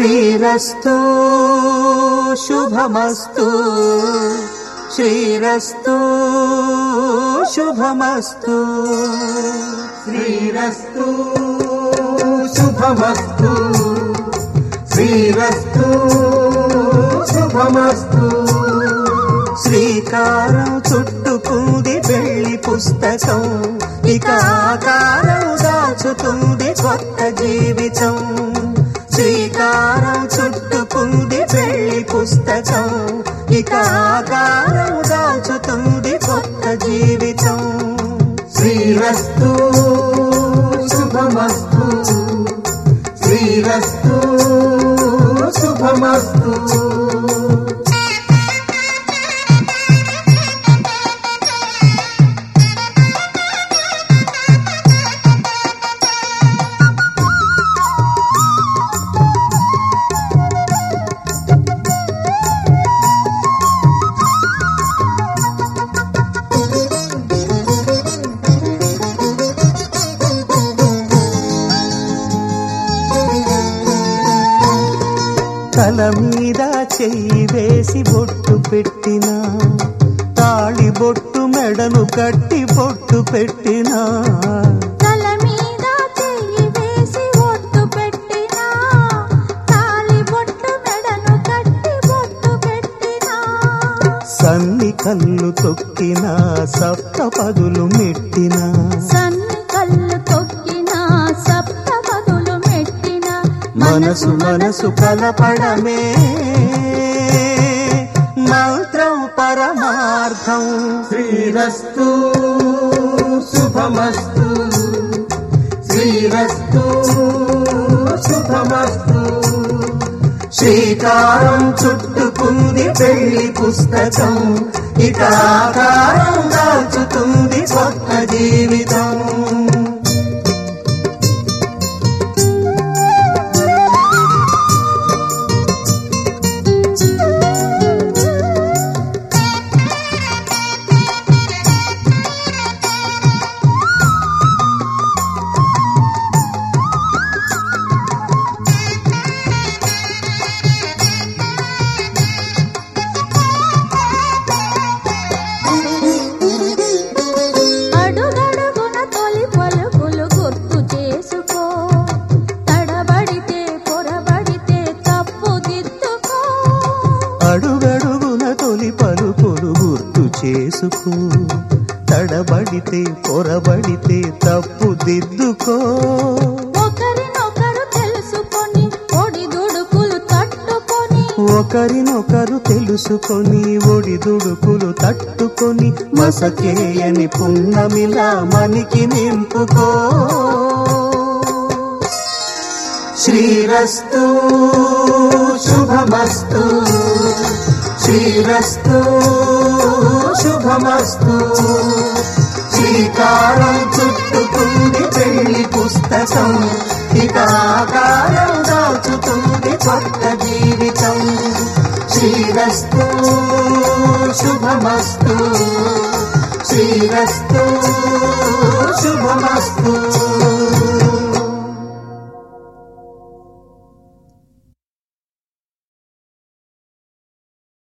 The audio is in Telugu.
శ్రీరస్తు శుభమస్తు శ్రీరస్తు శుభమస్తు శ్రీరస్తు శుభమస్తు శ్రీరస్తు శుభమస్తు శ్రీకారం చుట్టుకుంది వెళ్లి పుస్తకం ఇక ఆకారం దాచుతుంది కొత్త జీవితం శ్రీకారం చుట్టుకుంది వెళ్లి పుస్తకం ఇక ఆకారం దాచుతుంది కొత్త జీవితం శ్రీరస్తు శుభమస్తు శ్రీరస్తు శుభమస్తు తల మీద చెయ్యి వేసి బొట్టు పెట్టినా తాళి బొట్టు మెడను కట్టి బొట్టు పెట్టినా తల మీద చెయ్యి వేసి బొట్టు పెట్టినా తాళి బొట్టు మెడను కట్టి బొట్టు పెట్టినా సన్ని కళ్ళు తొక్కినా సప్త పదులు మెట్టినా సన్ని కళ్ళు తొక్కినా సప్త పదులు మెట్టినా మనసు మనసు కలపడమే మంత్రం పరమార్థం శ్రీరస్తు శుభమస్తు శ్రీరస్తు శుభమస్తు శ్రీకారం చుట్టుకుంది పెళ్లి పుస్తకం ఇక ఆకారం దాచుతుంది కొత్త జీవితం అడుగడుగున తొలి పలుకులు గుర్తు చేసుకో తడబడితే పొరబడితే తప్పు దిద్దుకో ఒకరినొకరు తెలుసుకొని ఒడిదుడుకులు తట్టుకొని ఒకరినొకరు తెలుసుకొని ఒడిదుడుకులు తట్టుకొని మసకేయని పున్నమిలా మనికి నింపుకో శ్రీరస్తు శుభమస్తు శ్రీరస్తు శుభమస్తు శ్రీకారం చుట్టుకుంది పెళ్లి పుస్తకం ఇక ఆకారం దాచుతుంది కొత్త జీవితం శ్రీరస్తు శుభమస్తు శ్రీరస్తు శుభమస్తు